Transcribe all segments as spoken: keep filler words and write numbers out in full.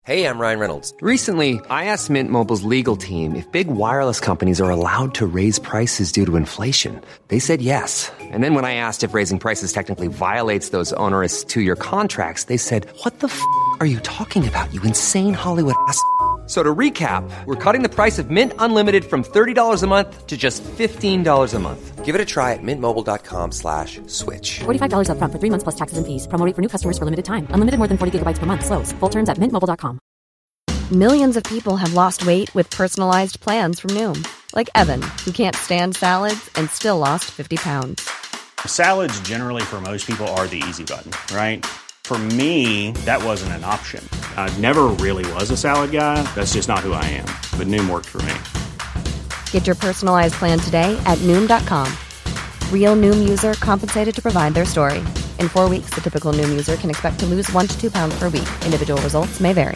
Hey, I'm Ryan Reynolds. Recently, I asked Mint Mobile's legal team if big wireless companies are allowed to raise prices due to inflation. They said yes. And then when I asked if raising prices technically violates those onerous two-year contracts, they said, what the f*** are you talking about, you insane Hollywood ass f- So to recap, we're cutting the price of Mint Unlimited from thirty dollars a month to just fifteen dollars a month. Give it a try at mintmobile.com slash switch. forty-five dollars up front for three months plus taxes and fees. Promo rate for new customers for limited time. Unlimited more than forty gigabytes per month. Slows full terms at mint mobile dot com. Millions of people have lost weight with personalized plans from Noom. Like Evan, who can't stand salads and still lost fifty pounds. Salads generally for most people are the easy button, right? For me, that wasn't an option. I never really was a salad guy. That's just not who I am. But Noom worked for me. Get your personalized plan today at Noom dot com. Real Noom user compensated to provide their story. In four weeks, the typical Noom user can expect to lose one to two pounds per week. Individual results may vary.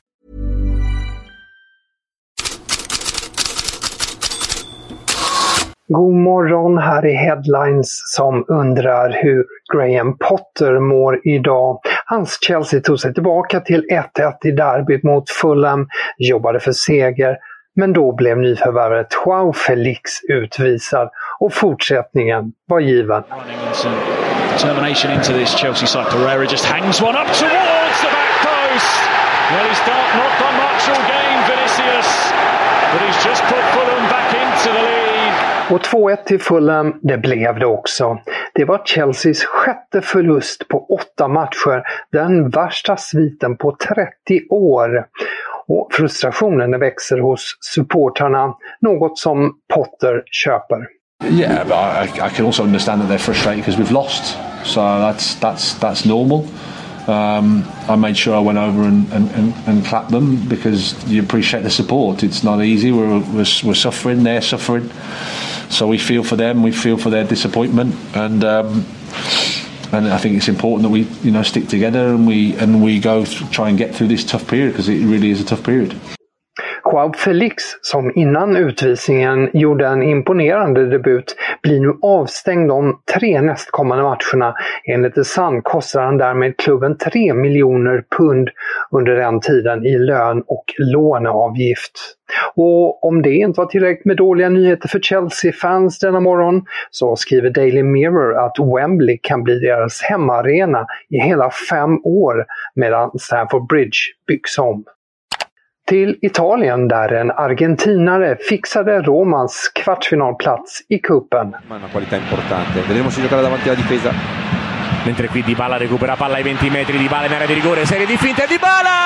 God morgon, här är Headlines som undrar hur Graham Potter mår idag. Hans Chelsea tog sig tillbaka till ett ett i derbyt mot Fulham, jobbade för seger, men då blev nyförvärvet Joao Felix utvisad och fortsättningen var given. Determination into this Chelsea side. Pereira just hangs one up towards the back post. Well, he's not done much all game, Vinicius, but he's just put Fulham back into the lead. Och två ett till Fulham, det blev det också. Det var Chelseas sjätte förlust på åtta matcher, den värsta sviten på trettio år. Och frustrationen växer hos supportrarna, något som Potter köper. Yeah, but I, I can also understand that they're frustrated because we've lost. So that's that's that's normal. Um, I made sure I went over and, and, and, and clapped them because you appreciate the support. It's not easy. We're, we're, we're suffering, they're suffering. So we feel for them, we feel for their disappointment, and um, and I think it's important that we, you know, stick together and we and we go th- try and get through this tough period because it really is a tough period. Joao Felix, som innan utvisningen gjorde en imponerande debut, blir nu avstängd de tre nästkommande matcherna. Enligt The Sun kostar han därmed klubben tre miljoner pund under den tiden i lön och låneavgift. Och om det inte var tillräckligt med dåliga nyheter för Chelsea-fans denna morgon, så skriver Daily Mirror att Wembley kan bli deras hemmaarena i hela fem år medan Stamford Bridge byggs om. Till Italien där en argentinare fixade Romas kvartsfinalplats i cupen. Una qualità importante. Vedremo se giocare davanti alla difesa. Mentre qui Dybala recupera palla ai venti metri, Dybala in area di rigore, serie di finte, Dybala!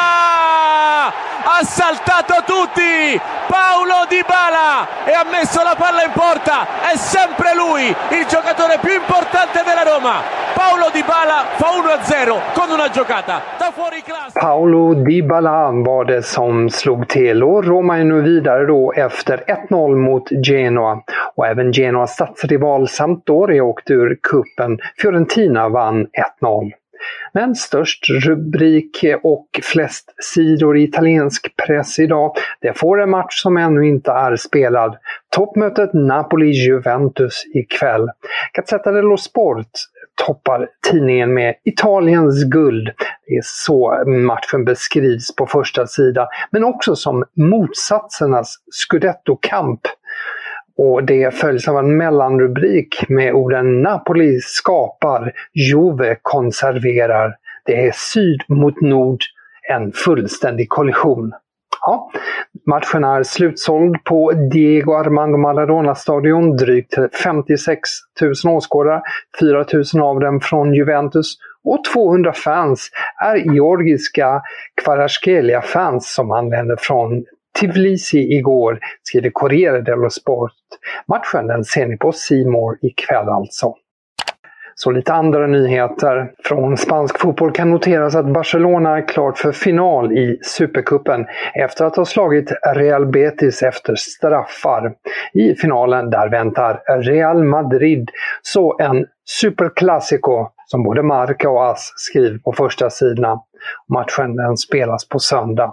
Ha saltato tutti! Paulo Dybala! E ha messo la palla in porta! È sempre lui, il giocatore più importante della Roma! Paulo Dybala fa uno a zero con una giocata da fuori class. Paulo Dybala var det som slog till och Roma är nu vidare då efter ett noll mot Genoa. Och även Genoas stadsrival Sampdoria åkte ur kuppen. Fiorentina vann ett noll. Men störst rubrik och flest sidor i italiensk press idag, det får en match som ännu inte är spelad. Toppmötet Napoli-Juventus ikväll. Gazzetta dello Sport toppar tidningen med Italiens guld. Det är så matchen beskrivs på första sida, men också som motsatsernas Scudetto-kamp. Och det följs av en mellanrubrik med orden Napoli skapar, Juve konserverar. Det är syd mot nord, en fullständig kollision. Ja, matchen är slutsåld på Diego Armando Maradona-stadion, drygt femtiosex tusen åskådare, fyra tusen av dem från Juventus och tvåhundra fans är georgiska Kvaraskelia-fans som anländer från Tbilisi igår, skriver Corriere dello Sport. Matchen den ser ni på C More ikväll alltså. Så lite andra nyheter från spansk fotboll kan noteras att Barcelona är klart för final i Supercupen efter att ha slagit Real Betis efter straffar. I finalen där väntar Real Madrid, så en superklassiko som både Marca och As skriver på första sidorna. Matchen den spelas på söndag.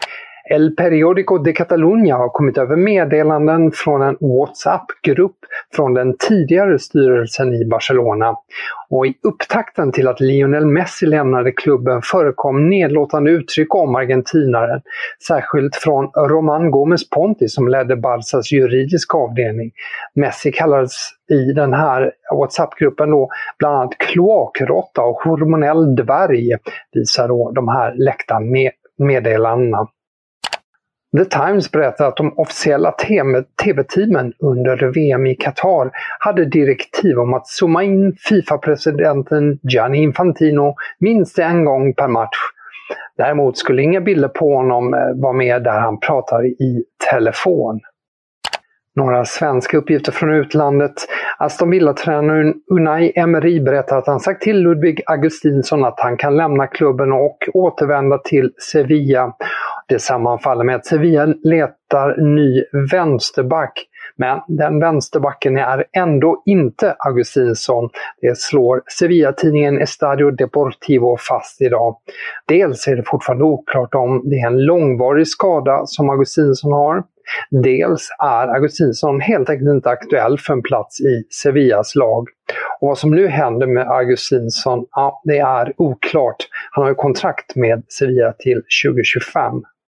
El Periódico de Catalunya har kommit över meddelanden från en WhatsApp-grupp från den tidigare styrelsen i Barcelona. Och i upptakten till att Lionel Messi lämnade klubben förekom nedlåtande uttryck om argentinaren, särskilt från Román Gómez Ponti som ledde Barças juridiska avdelning. Messi kallades i den här WhatsApp-gruppen då bland annat kloakråtta och hormonell dvärg, visar då de här läckta med- meddelandena. The Times berättar att de officiella tv-teamen under V M i Qatar hade direktiv om att zooma in FIFA-presidenten Gianni Infantino minst en gång per match. Däremot skulle inga bilder på honom vara med där han pratar i telefon. Några svenska uppgifter från utlandet. Aston Villa-tränaren Unai Emery berättar att han sagt till Ludvig Augustinsson att han kan lämna klubben och återvända till Sevilla. Det sammanfaller med att Sevilla letar ny vänsterback. Men den vänsterbacken är ändå inte Augustinsson. Det slår Sevilla-tidningen Estadio Deportivo fast idag. Dels är det fortfarande oklart om det är en långvarig skada som Augustinsson har. Dels är Augustinsson helt enkelt inte aktuell för en plats i Sevillas lag. Och vad som nu händer med Augustinsson, ja, det är oklart. Han har ju kontrakt med Sevilla till tjugo tjugofem.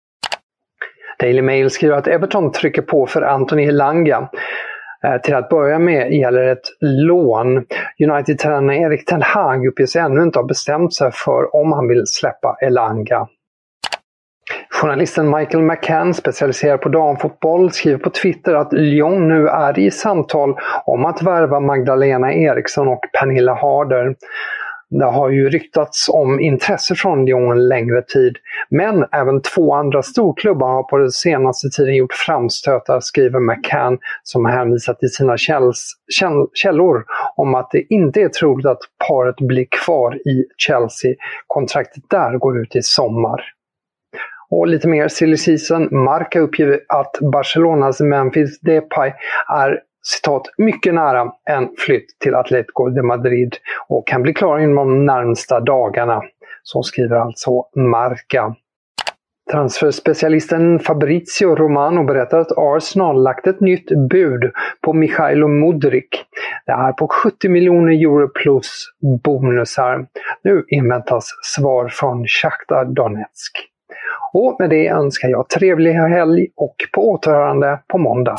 Daily Mail skriver att Everton trycker på för Anthony Elanga. Eh, till att börja med gäller ett lån. United-tränaren Erik Ten Hag uppges ännu inte ha bestämt sig för om han vill släppa Elanga. Journalisten Michael McCann, specialiserad på damfotboll, skriver på Twitter att Lyon nu är i samtal om att värva Magdalena Eriksson och Pernilla Harder. Det har ju ryktats om intresse från Lyon en längre tid, men även två andra storklubbar har på den senaste tiden gjort framstötar, skriver McCann, som hänvisat till sina källs, käll, källor om att det inte är troligt att paret blir kvar i Chelsea. Kontraktet där går ut i sommar. Och lite mer silly season. Marca uppger att Barcelonas Memphis Depay är citat mycket nära en flytt till Atletico de Madrid och kan bli klar inom de närmsta dagarna. Så skriver alltså Marca. Transferspecialisten Fabrizio Romano berättar att Arsenal lagt ett nytt bud på Mikhailo Mudryk. Det är på sjuttio miljoner euro plus bonusar. Nu inväntas svar från Shakhtar Donetsk. Och med det önskar jag trevlig helg och på återhörande på måndag.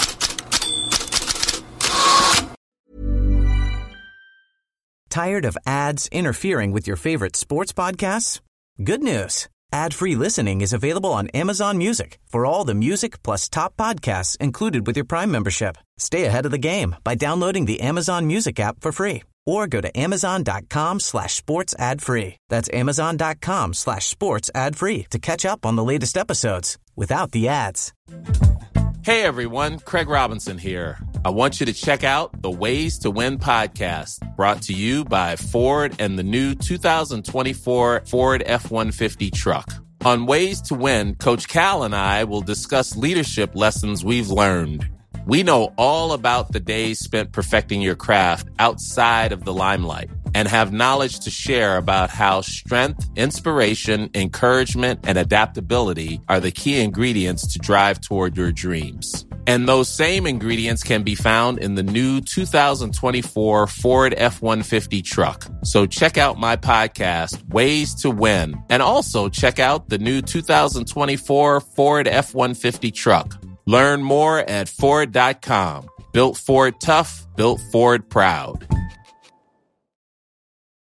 Tired of ads interfering with your favorite sports podcasts? Good news. Ad-free listening is available on Amazon Music for all the music plus top podcasts included with your Prime membership. Stay ahead of the game by downloading the Amazon Music app for free or go to amazon.com slash sports ad free. That's amazon.com slash sports ad free to catch up on the latest episodes without the ads. Hey everyone, Craig Robinson here. I want you to check out the Ways to Win podcast, brought to you by Ford and the new two thousand twenty-four Ford F one fifty truck. On Ways to Win, Coach Cal and I will discuss leadership lessons we've learned. We know all about the days spent perfecting your craft outside of the limelight and have knowledge to share about how strength, inspiration, encouragement, and adaptability are the key ingredients to drive toward your dreams. And those same ingredients can be found in the new two thousand twenty-four Ford F one fifty truck. So check out my podcast, Ways to Win, and also check out the new two thousand twenty-four Ford F one fifty truck. Learn more at Ford dot com. Built Ford tough, built Ford proud.